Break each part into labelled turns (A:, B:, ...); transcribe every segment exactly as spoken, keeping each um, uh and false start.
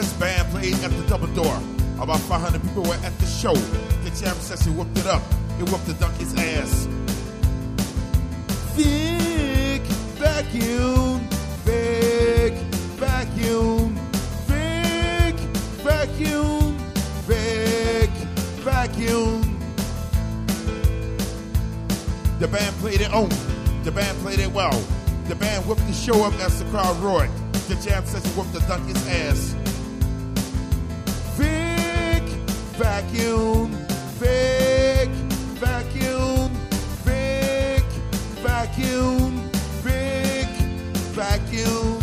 A: Best band played at the Double Door. About five hundred people were at the show. The jam session whooped it up. It whooped the donkey's ass. Big vacuum, big vacuum, big vacuum, big vacuum. The band played it on. The band played it well. The band whooped the show up as the crowd roared. The jam session whooped the donkey's ass. Big vacuum, big vacuum, big vacuum, big vacuum.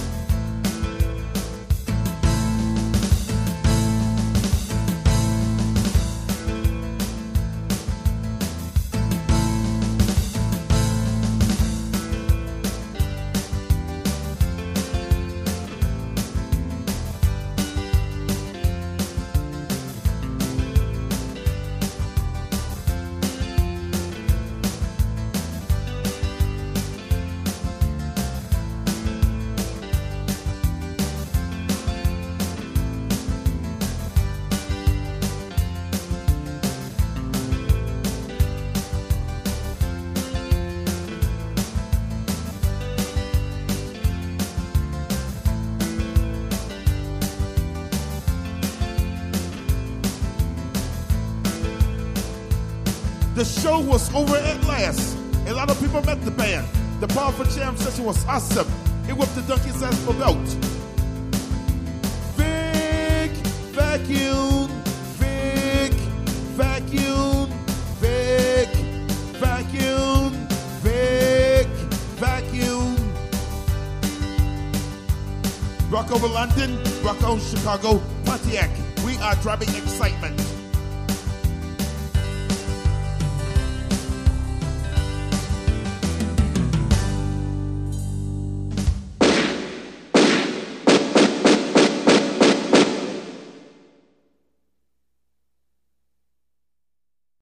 A: The show was over at last. A lot of people met the band. The powerful jam session was awesome. It whipped the donkey's ass for belt. Big vacuum, big vacuum, big vacuum, big vacuum. Rock over London, rock on Chicago, Pontiac. We are driving excitement.